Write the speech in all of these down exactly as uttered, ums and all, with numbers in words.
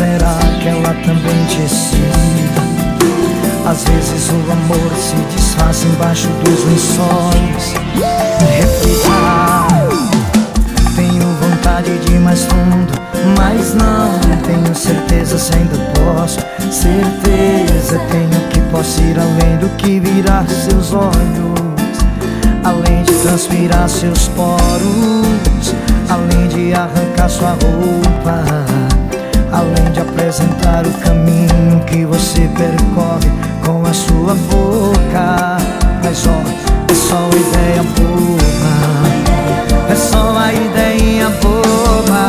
será que ela também te excita? Às vezes o amor se desfaz embaixo dos lençóis. Reflita, tenho vontade de ir mais fundo, mas não tenho certeza se ainda posso. Certeza tenho que posso ir além do que virar seus olhos, além de transpirar seus poros, além de arrancar sua roupa, além de apresentar o caminho que você percorre com a sua boca. Mas ó, é só ideia boba, é só a ideinha boba.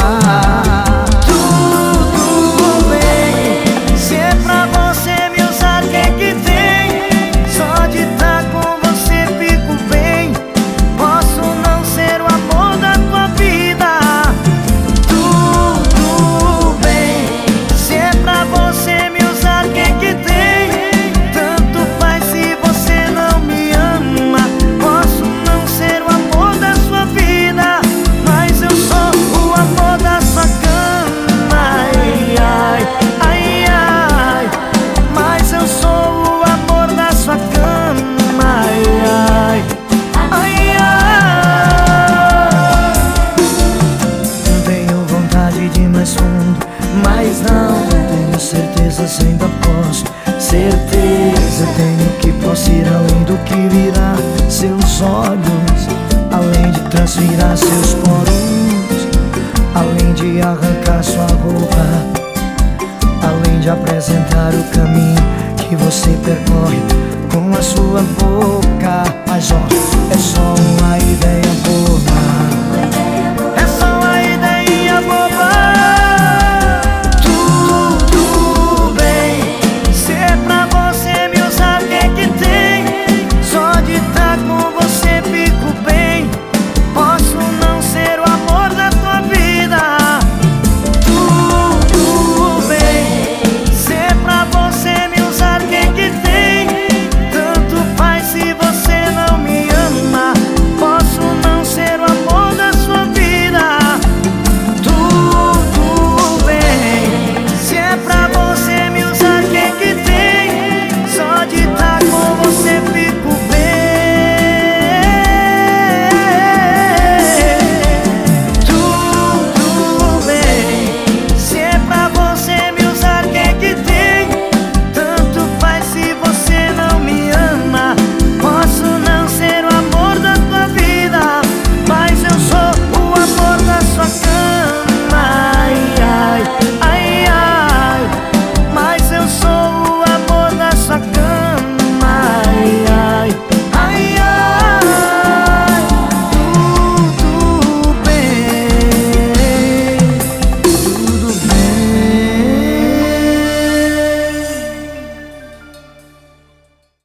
Tudo bem, se é pra você me usar, o que é que tem? Só de estar com você fico bem. Posso não ser o amor da tua vida. Tudo bem, se é pra você me usar, o que é que tem? Tanto faz se você não me ama. Posso não ser o amor da sua vida, mas eu sou o amor da sua cama. Ai, ai, ai, ai, mas eu sou o amor da sua cama. Ai, ai, ai, ai. Tenho vontade de ir mais fundo, mas não tenho certeza se ainda posso. Certeza tenho que posso ir além do que virar seus olhos, além de transvirar seus poros, além de arrancar sua roupa, além de apresentar o caminho que você percorre com a sua boca.